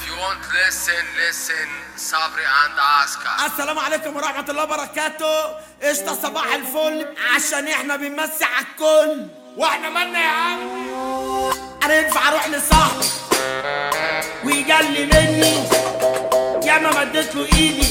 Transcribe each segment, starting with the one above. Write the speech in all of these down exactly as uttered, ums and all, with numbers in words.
If you want listen, listen, Sabri and Aska. السلام عليكم ورحمة الله وبركاته. قشطة صباح الفل، عشان احنا بنمسي على الكل. واحنا مالنا يا عم؟ انا ينفع اروح لصاحبي ويجلي مني؟ ياما مديت له ايدي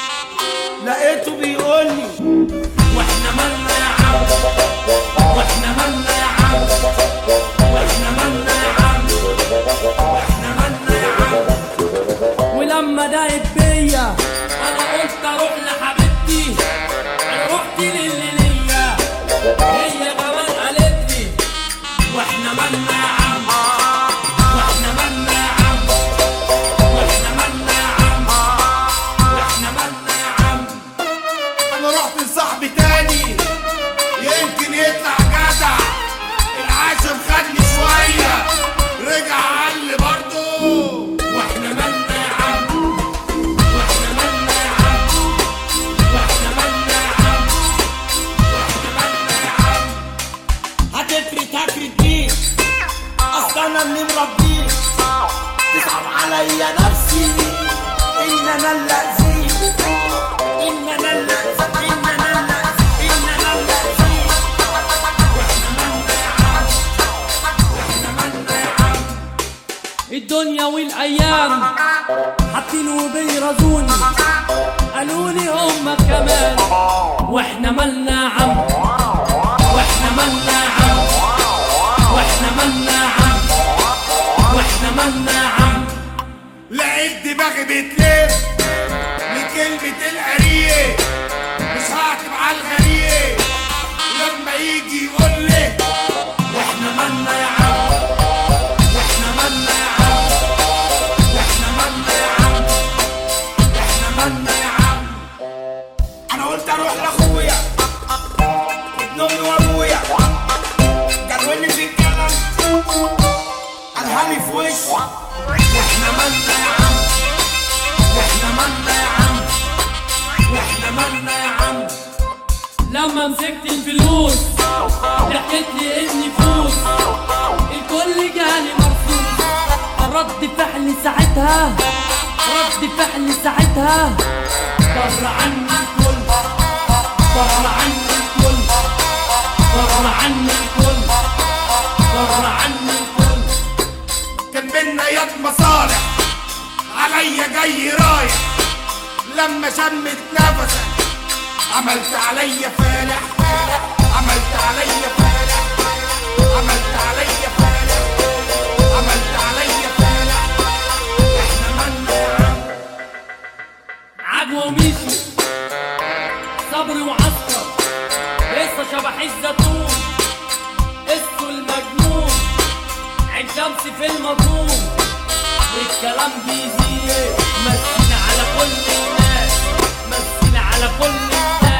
لقيته بيقولي واحنا مالنا يا عم، واحنا مالنا يا عم، واحنا مالنا يا عم، واحنا مالنا يا عم. ولما ضايقت بيا انا قلت اروح لحبيبتي، انا رحت للي ليا، هي كمان قالت لي واحنا مالنا يا عم، واحنا مالنا يا عم، واحنا مالنا يا عم، واحنا مالنا يا عم. انا رحت لصاحبي تاني يمكن يطلع جدع، العاشر خدني شويه رجع قال لي برضه واحنا مالنا يا عم، واحنا مالنا يا عم، واحنا مالنا يا عم، واحنا مالنا يا عم. هتفرد هكرد بيك، اصل انا اللي مربيك، تصعب عليا نفسي ان انا اللي اذيك، ان انا اللي اذيك، ان انا اللي اذيك، ان انا اللي اذيك. واحنا مالنا يا عم، واحنا مالنا يا عم. الدنيا والايام حاطين وبيرزوني، قالولي هما كمان واحنا مالنا يا عم، واحنا مالنا يا عم، واحنا مالنا يا عم، واحنا مالنا يا عم. لقيت دماغي بتلف لكلمة القريه، مش هعتب على الغريق لما يجي يقول لي واحنا مالنا يا عم، واحنا مالنا يا عم، واحنا مالنا يا عم، واحنا مالنا يا عم. انا قلت اروح لاخويا ابن امي وابويا، جروني في الكلام قالها لي في وشي واحنا مالنا يا عم، واحنا مالنا يا عم، واحنا مالنا يا عم. لما مسكت الفلوس ضحكت لي اني فلوس، الكل جالي مرفوض. رد فعلي ساعتها، رد فعلي ساعتها بر عني الكل، بر عني الكل، بر عني الكل، بر عني الكل. كان بينا يد مصالح عليا جاي رايح، لما شمت نفسك عملت عليا فالح، عملت عليا فالح، عملت عليا فالح، عملت عليا فالح. احنا مالنا يا عم. عجوة وميشي صبري وعسكر لسه شبح الزيتون، اسمه المجنون عين شمس في المضمون، والكلام بيزيد مسينا على كل الناس، مسينا على كل الناس.